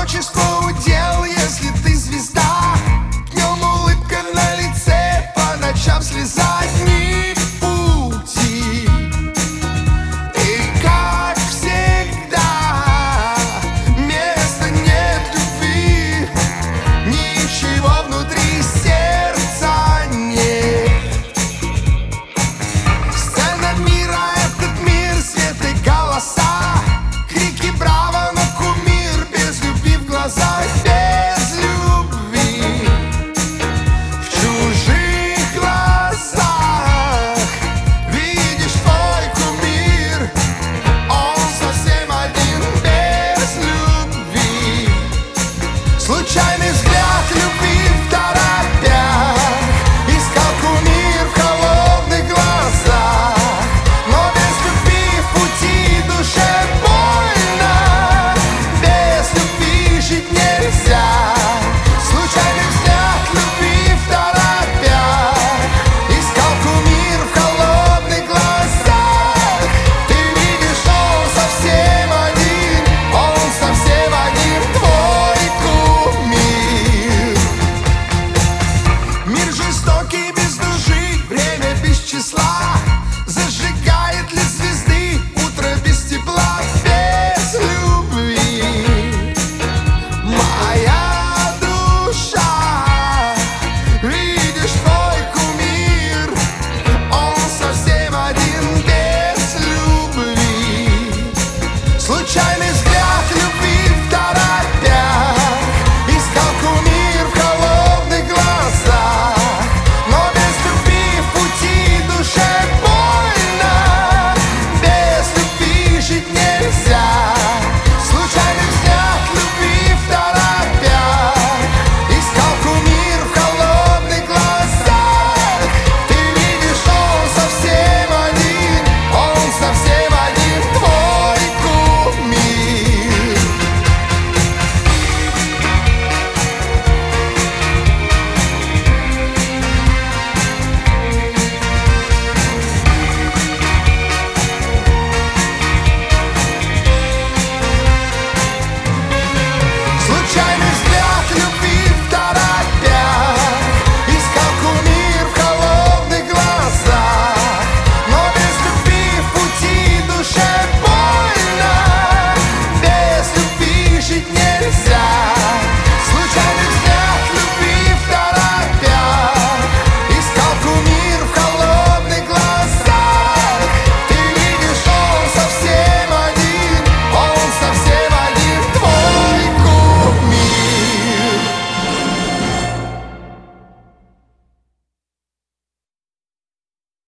Одиночество удел, если ты звезда. Днем улыбка на лице, по ночам слеза. Дни в пути, и как всегда места нет любви, ничего внутри сердца нет. Сцена мира, этот мир, свет и голоса, крики браво, но кумир без любви в глазах. Без любви в чужих глазах видишь твой кумир, он совсем один. Без любви случайный взгляд любви в торопях искал кумир в холодных глазах. Но без любви в пути душе больно, без любви жить нельзя. Случайный взгляд любви в торопях искал кумир в холодных глазах. Ты видишь, он совсем один, он совсем один, твой кумир. Мир жестокий,